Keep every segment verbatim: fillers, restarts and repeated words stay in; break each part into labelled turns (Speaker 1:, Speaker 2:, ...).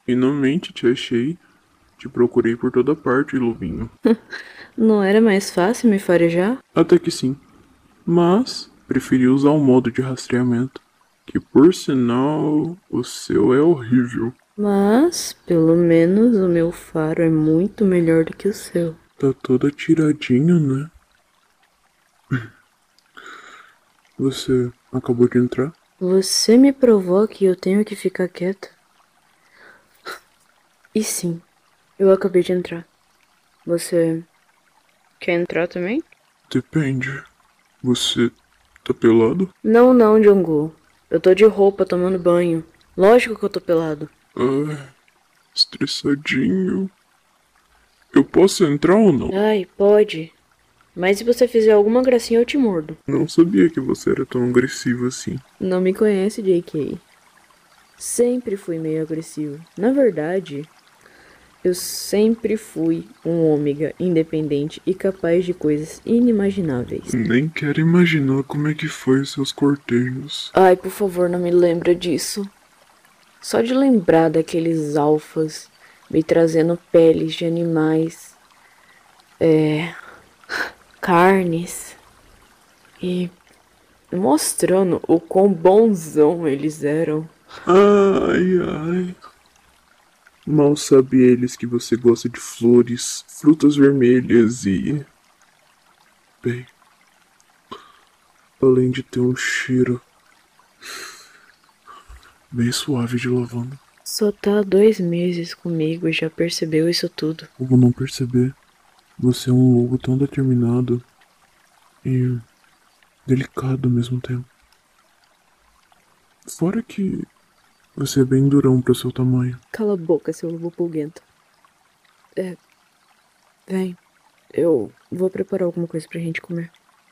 Speaker 1: Finalmente te achei. Te procurei por toda parte, lobinho.
Speaker 2: Não era mais fácil me farejar?
Speaker 1: Até que sim. Mas preferi usar o modo de rastreamento. Que por sinal, o seu é horrível.
Speaker 2: Mas, pelo menos, o meu faro é muito melhor do que o seu.
Speaker 1: Tá toda tiradinha, né? Você acabou de entrar?
Speaker 2: Você me provou que eu tenho que ficar quieto. E sim, eu acabei de entrar. Você quer entrar também?
Speaker 1: Depende. Você tá pelado?
Speaker 2: Não, não, Jungwoo. Eu tô de roupa tomando banho. Lógico que eu tô pelado.
Speaker 1: Ah, estressadinho. Eu posso entrar ou não?
Speaker 2: Ai, pode. Mas se você fizer alguma gracinha, eu te mordo.
Speaker 1: Não sabia que você era tão agressivo assim.
Speaker 2: Não me conhece, J K. Sempre fui meio agressivo. Na verdade, eu sempre fui um ômega independente e capaz de coisas inimagináveis.
Speaker 1: Nem quero imaginar como é que foi os seus cortejos.
Speaker 2: Ai, por favor, não me lembra disso. Só de lembrar daqueles alfas me trazendo peles de animais, é, carnes e mostrando o quão bonzão eles eram.
Speaker 1: Ai, ai. Mal sabe eles que você gosta de flores, frutas vermelhas e. Bem. Além de ter um cheiro bem suave de lavanda.
Speaker 2: Só tá há dois meses comigo e já percebeu isso tudo.
Speaker 1: Como não perceber? Você é um lobo tão determinado e delicado ao mesmo tempo. Fora que você é bem durão para seu tamanho.
Speaker 2: Cala a boca, seu lobo pulguento. É. Vem. Eu vou preparar alguma coisa pra gente comer.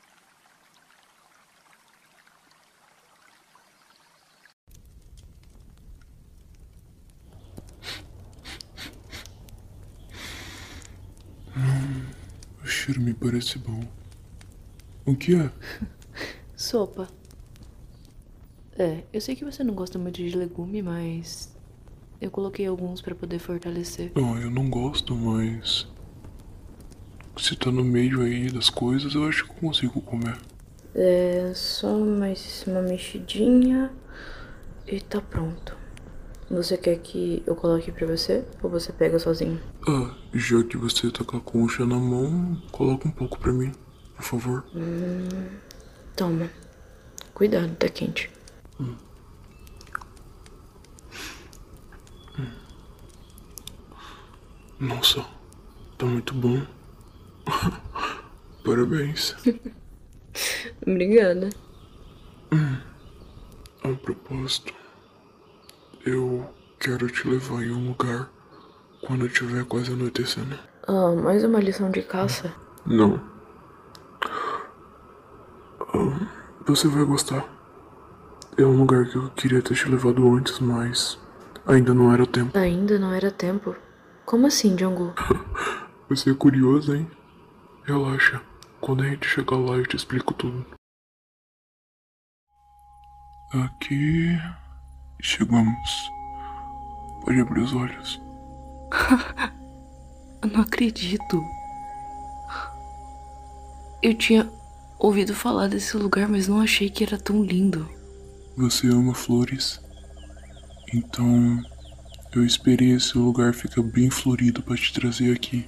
Speaker 1: Hum, o cheiro me parece bom. O que é?
Speaker 2: Sopa. É, eu sei que você não gosta muito de legume, mas eu coloquei alguns pra poder fortalecer.
Speaker 1: Oh, eu não gosto, mas se tá no meio aí das coisas, eu acho que eu consigo comer.
Speaker 2: É só mais uma mexidinha e tá pronto. Você quer que eu coloque pra você ou você pega sozinho?
Speaker 1: Ah, já que você tá com a concha na mão, coloca um pouco pra mim, por favor.
Speaker 2: Hum, toma. Cuidado, tá quente.
Speaker 1: Hum. Hum. Nossa, tá muito bom. Parabéns.
Speaker 2: Obrigada.
Speaker 1: Hum. A propósito, eu quero te levar em um lugar quando estiver quase anoitecendo.
Speaker 2: Ah, mais uma lição de caça?
Speaker 1: Não. Ah, você vai gostar. É um lugar que eu queria ter te levado antes, mas ainda não era tempo.
Speaker 2: Ainda não era tempo? Como assim, Jungwoo?
Speaker 1: Você é curioso, hein? Relaxa. Quando a gente chegar lá, eu te explico tudo. Aqui chegamos. Pode abrir os olhos.
Speaker 2: Eu não acredito. Eu tinha ouvido falar desse lugar, mas não achei que era tão lindo.
Speaker 1: Você ama flores? Então eu esperei esse lugar ficar bem florido para te trazer aqui.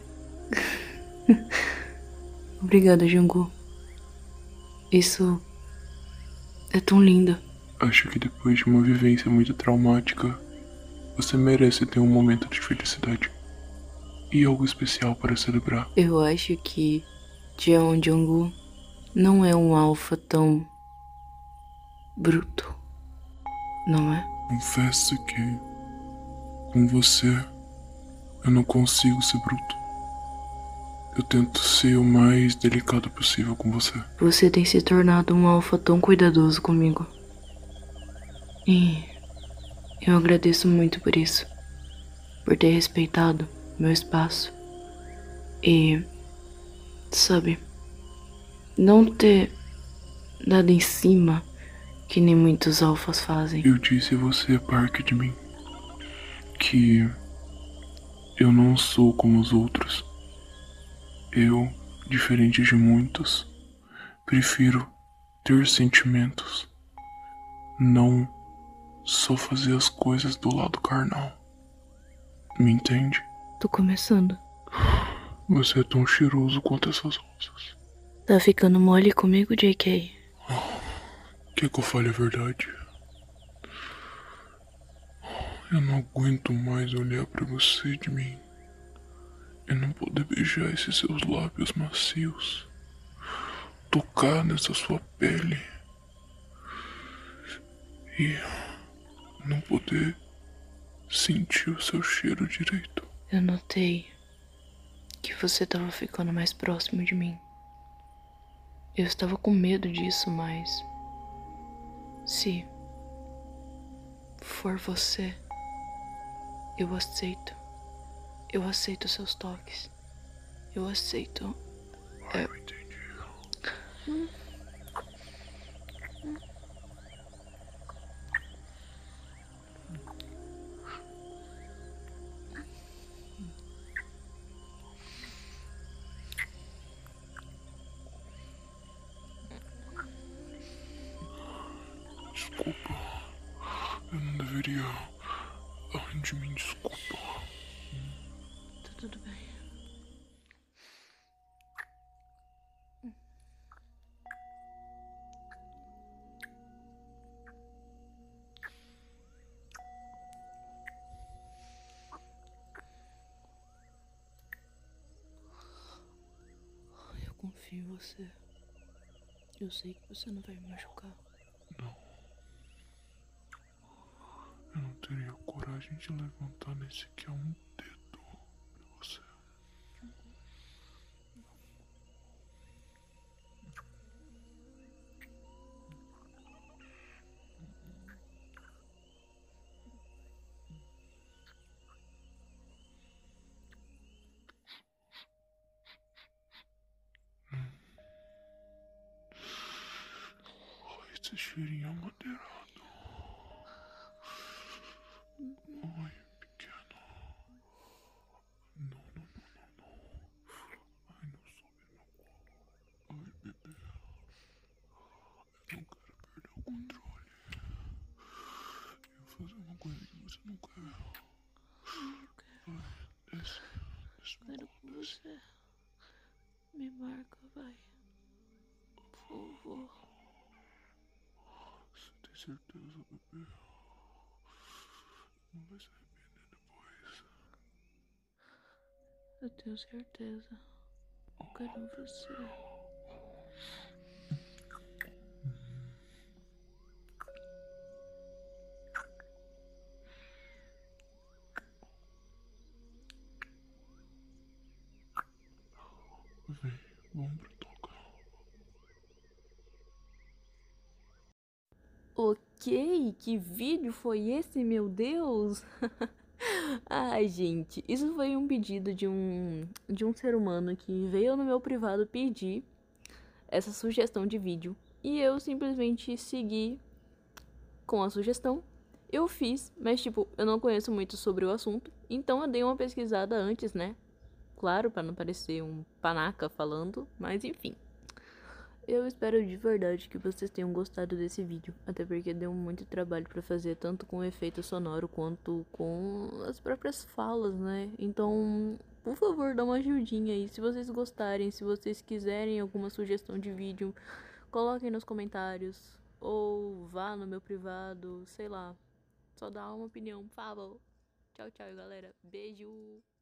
Speaker 2: Obrigada, Jungwoo. Isso é tão lindo.
Speaker 1: Acho que depois de uma vivência muito traumática, você merece ter um momento de felicidade. E algo especial para celebrar.
Speaker 2: Eu acho que Jeon Jungwoo não é um alfa tão bruto, não é?
Speaker 1: Confesso que com você eu não consigo ser bruto. Eu tento ser o mais delicado possível com você.
Speaker 2: Você tem se tornado um alfa tão cuidadoso comigo. E eu agradeço muito por isso. Por ter respeitado meu espaço. E, sabe, não ter dado em cima que nem muitos alfas fazem.
Speaker 1: Eu disse você é parte de mim. que eu não sou como os outros. Eu, diferente de muitos, prefiro ter sentimentos, não só fazer as coisas do lado carnal. Me entende?
Speaker 2: Tô começando.
Speaker 1: Você é tão cheiroso quanto essas rosas.
Speaker 2: Tá ficando mole comigo, J K?
Speaker 1: Quer que eu fale a verdade? Eu não aguento mais olhar pra você de mim e não poder beijar esses seus lábios macios, tocar nessa sua pele e não poder sentir o seu cheiro direito.
Speaker 2: Eu notei que você tava ficando mais próximo de mim. Eu estava com medo disso, mas se for você, eu aceito. Eu aceito seus toques. Eu aceito.
Speaker 1: É... Eu entendi. Hum. Desculpa, eu não deveria. Além de mim, desculpa.
Speaker 2: Tá tudo bem. Eu confio em você. Eu sei que você não vai me machucar.
Speaker 1: Não. Eu não teria coragem de levantar nesse que é um dedo pra você. Hum. Ai, esse cheirinho amadeirado. Ai, pequeno. Não, não, não, não, não. Ai, não sobe no colo. Ai, bebê. Eu não quero perder o controle. Eu vou fazer uma coisa que você não quer.
Speaker 2: Não quero.
Speaker 1: Ai, desce. Desce meu
Speaker 2: Quero
Speaker 1: colo,
Speaker 2: com
Speaker 1: desce.
Speaker 2: você. Me marca, vai. Por favor.
Speaker 1: Você tem certeza, bebê? Não vai se arrepender depois.
Speaker 2: Eu tenho certeza. Eu quero você.
Speaker 1: Vem, vamos pra toca.
Speaker 2: Ok, que vídeo foi esse, meu Deus? Ai, gente, isso foi um pedido de um, de um ser humano que veio no meu privado pedir essa sugestão de vídeo. E eu simplesmente segui com a sugestão. Eu fiz, mas tipo, eu não conheço muito sobre o assunto. Então eu dei uma pesquisada antes, né? Claro, para não parecer um panaca falando, mas enfim. Eu espero de verdade que vocês tenham gostado desse vídeo, até porque deu muito trabalho pra fazer, tanto com o efeito sonoro quanto com as próprias falas, né? Então, por favor, dá uma ajudinha aí. Se vocês gostarem, se vocês quiserem alguma sugestão de vídeo, coloquem nos comentários, ou vá no meu privado, sei lá. Só dá uma opinião, por favor. Tchau, tchau, galera. Beijo!